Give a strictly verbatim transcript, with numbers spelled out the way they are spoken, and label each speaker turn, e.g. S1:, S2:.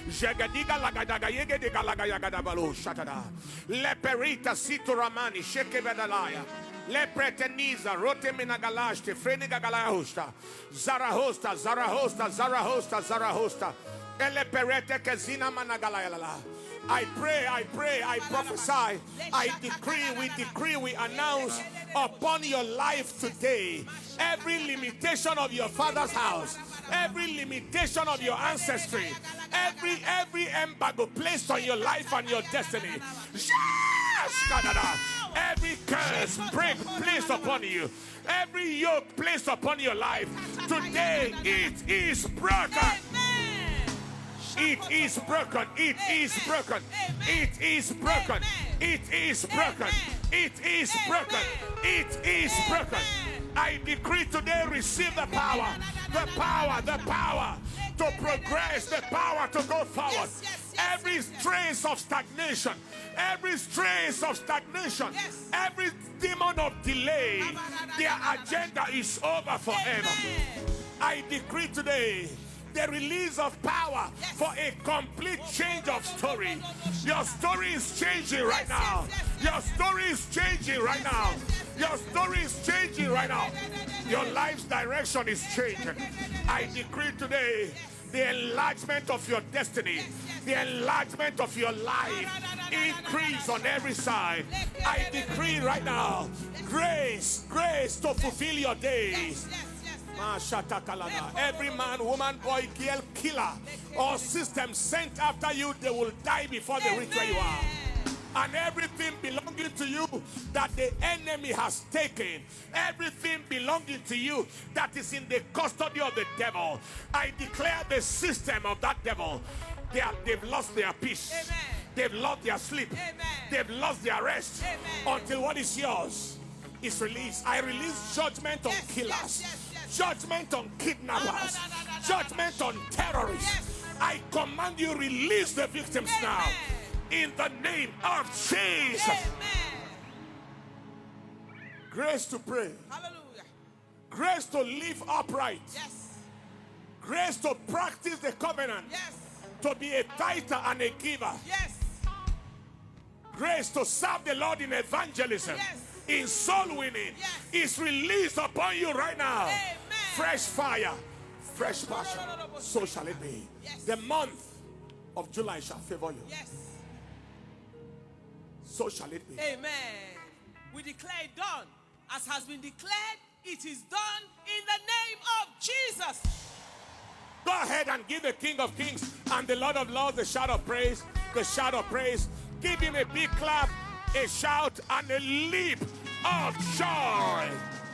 S1: Jagadiga lagadaga yegediga lagayagada balo shatada. Leperita situramani shekebedalaya. Lepreteniza rote minagalash te freniga galahosta. Zarahosta, Zarahosta, Zarahosta, Zarahosta. Eleperete kezina managalaya. I pray, I pray, I prophesy, I decree, we decree, we announce upon your life today every limitation of your father's house, every limitation of your ancestry, every every embargo placed on your life and your destiny. Every curse break placed upon you, every yoke placed upon your life, today it is broken. It is broken. It is broken. It is broken. It is broken. It is broken. It is broken. I decree today, receive the power, the power, the power to progress, the power to go forward. Every trace of stagnation, every trace of stagnation, every demon of delay, their agenda is over forever. I decree today the release of power for a complete change of story. Your story is changing right now. Your story is changing right now. Your story is changing right now. Your life's direction is changing. I decree today the enlargement of your destiny, the enlargement of your life, increase on every side. I decree right now grace, grace to fulfill your days. Every man, woman, boy, girl, killer, or system sent after you, they will die before they reach where you are. And everything belonging to you that the enemy has taken, everything belonging to you that is in the custody of the devil, I declare the system of that devil, they are, they've lost their peace. Amen. They've lost their sleep. Amen. They've lost their rest. Amen. Until what is yours is released. I release judgment on yes, killers. Yes, yes. Judgment on kidnappers, judgment on terrorists. I command you, release the victims now in the name of Jesus. Grace to pray. Hallelujah. Grace to live upright. Yes. Grace to practice the covenant. Yes. To be a tither and a giver. Yes. Grace to serve the Lord in evangelism. Yes. In soul winning, yes, is released upon you right now. Amen. Fresh fire, fresh passion. So shall it be. Yes. The month of July shall favor you. Yes. So shall it be.
S2: Amen. We declare it done. As has been declared, it is done in the name of Jesus.
S1: Go ahead and give the King of Kings and the Lord of Lords the shout of praise. The shout of praise. Give him a big clap, a shout, and a leap of joy.